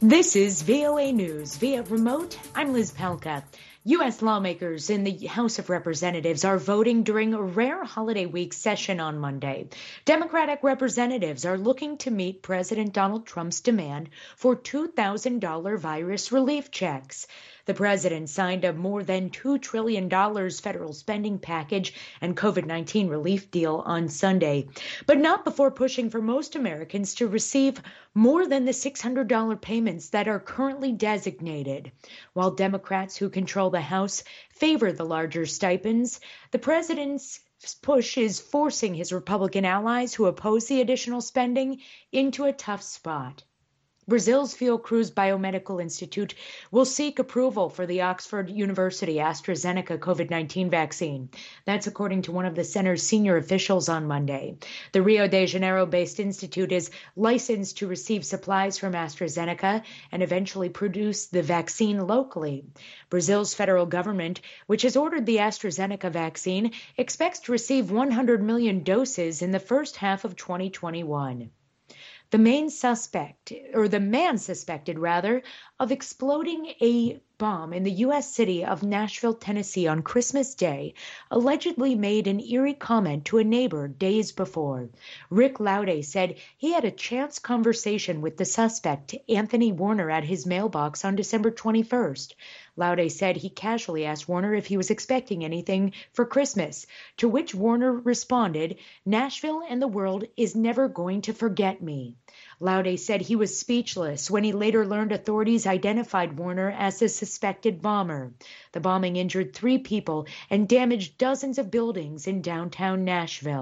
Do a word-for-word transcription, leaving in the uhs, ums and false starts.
This is V O A News via remote. I'm Liz Pelka. U S lawmakers in the House of Representatives are voting during a rare holiday week session on Monday. Democratic representatives are looking to meet President Donald Trump's demand for two thousand dollars virus relief checks. The president signed a more than two trillion dollars federal spending package and COVID nineteen relief deal on Sunday, but not before pushing for most Americans to receive more than the six hundred dollars payments that are currently designated. While Democrats who control the House favor the larger stipends, the president's push is forcing his Republican allies who oppose the additional spending into a tough spot. Brazil's Fiocruz Biomedical Institute will seek approval for the Oxford University AstraZeneca COVID nineteen vaccine. That's according to one of the center's senior officials on Monday. The Rio de Janeiro-based institute is licensed to receive supplies from AstraZeneca and eventually produce the vaccine locally. Brazil's federal government, which has ordered the AstraZeneca vaccine, expects to receive one hundred million doses in the first half of twenty twenty-one. The main suspect, or the man suspected rather, of exploding a bomb in the U S city of Nashville, Tennessee on Christmas Day, allegedly made an eerie comment to a neighbor days before. Rick Laude said he had a chance conversation with the suspect, Anthony Warner, at his mailbox on December twenty-first. Laude said he casually asked Warner if he was expecting anything for Christmas, to which Warner responded, "Nashville and the world is never going to forget me." Laude said he was speechless when he later learned authorities identified Warner as the suspected bomber. The bombing injured three people and damaged dozens of buildings in downtown Nashville.